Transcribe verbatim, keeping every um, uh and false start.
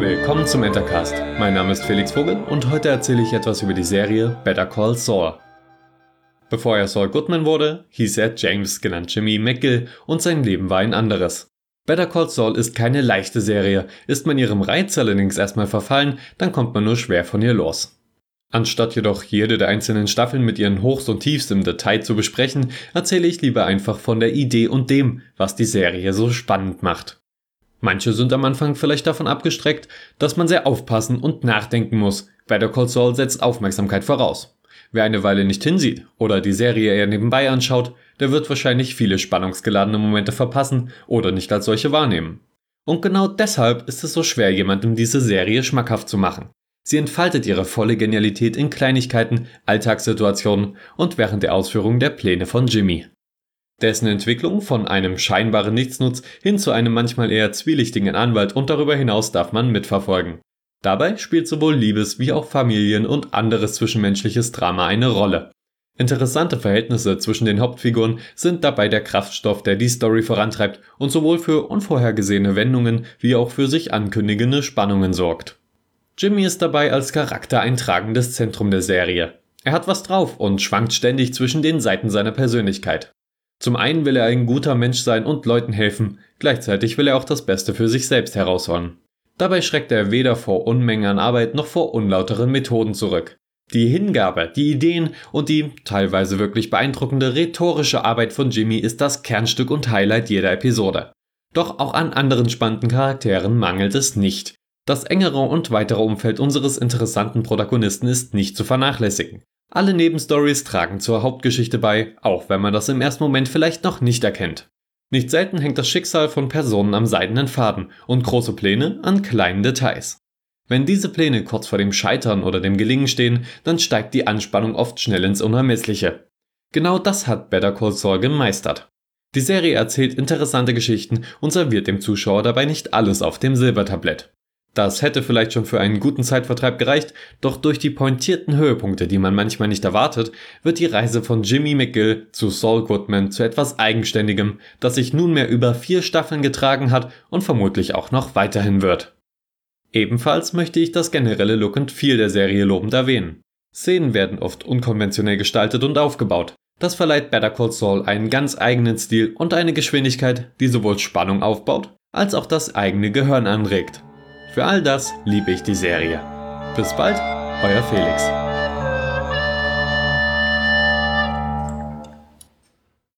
Willkommen zum Entercast. Mein Name ist Felix Vogel und heute erzähle ich etwas über die Serie Better Call Saul. Bevor er Saul Goodman wurde, hieß er James, genannt Jimmy McGill, und sein Leben war ein anderes. Better Call Saul ist keine leichte Serie, ist man ihrem Reiz allerdings erstmal verfallen, dann kommt man nur schwer von ihr los. Anstatt jedoch jede der einzelnen Staffeln mit ihren Hochs und Tiefs im Detail zu besprechen, erzähle ich lieber einfach von der Idee und dem, was die Serie so spannend macht. Manche sind am Anfang vielleicht davon abgestreckt, dass man sehr aufpassen und nachdenken muss. Better Call Saul setzt Aufmerksamkeit voraus. Wer eine Weile nicht hinsieht oder die Serie eher nebenbei anschaut, der wird wahrscheinlich viele spannungsgeladene Momente verpassen oder nicht als solche wahrnehmen. Und genau deshalb ist es so schwer, jemandem diese Serie schmackhaft zu machen. Sie entfaltet ihre volle Genialität in Kleinigkeiten, Alltagssituationen und während der Ausführung der Pläne von Jimmy. Dessen Entwicklung von einem scheinbaren Nichtsnutz hin zu einem manchmal eher zwielichtigen Anwalt und darüber hinaus darf man mitverfolgen. Dabei spielt sowohl Liebes- wie auch Familien- und anderes zwischenmenschliches Drama eine Rolle. Interessante Verhältnisse zwischen den Hauptfiguren sind dabei der Kraftstoff, der die Story vorantreibt und sowohl für unvorhergesehene Wendungen wie auch für sich ankündigende Spannungen sorgt. Jimmy ist dabei als Charakter ein tragendes Zentrum der Serie. Er hat was drauf und schwankt ständig zwischen den Seiten seiner Persönlichkeit. Zum einen will er ein guter Mensch sein und Leuten helfen, gleichzeitig will er auch das Beste für sich selbst herausholen. Dabei schreckt er weder vor Unmengen an Arbeit noch vor unlauteren Methoden zurück. Die Hingabe, die Ideen und die teilweise wirklich beeindruckende rhetorische Arbeit von Jimmy ist das Kernstück und Highlight jeder Episode. Doch auch an anderen spannenden Charakteren mangelt es nicht. Das engere und weitere Umfeld unseres interessanten Protagonisten ist nicht zu vernachlässigen. Alle Nebenstories tragen zur Hauptgeschichte bei, auch wenn man das im ersten Moment vielleicht noch nicht erkennt. Nicht selten hängt das Schicksal von Personen am seidenen Faden und große Pläne an kleinen Details. Wenn diese Pläne kurz vor dem Scheitern oder dem Gelingen stehen, dann steigt die Anspannung oft schnell ins Unermessliche. Genau das hat Better Call Saul gemeistert. Die Serie erzählt interessante Geschichten und serviert dem Zuschauer dabei nicht alles auf dem Silbertablett. Das hätte vielleicht schon für einen guten Zeitvertreib gereicht, doch durch die pointierten Höhepunkte, die man manchmal nicht erwartet, wird die Reise von Jimmy McGill zu Saul Goodman zu etwas Eigenständigem, das sich nunmehr über vier Staffeln getragen hat und vermutlich auch noch weiterhin wird. Ebenfalls möchte ich das generelle Look and Feel der Serie lobend erwähnen. Szenen werden oft unkonventionell gestaltet und aufgebaut. Das verleiht Better Call Saul einen ganz eigenen Stil und eine Geschwindigkeit, die sowohl Spannung aufbaut, als auch das eigene Gehirn anregt. Für all das liebe ich die Serie. Bis bald, euer Felix.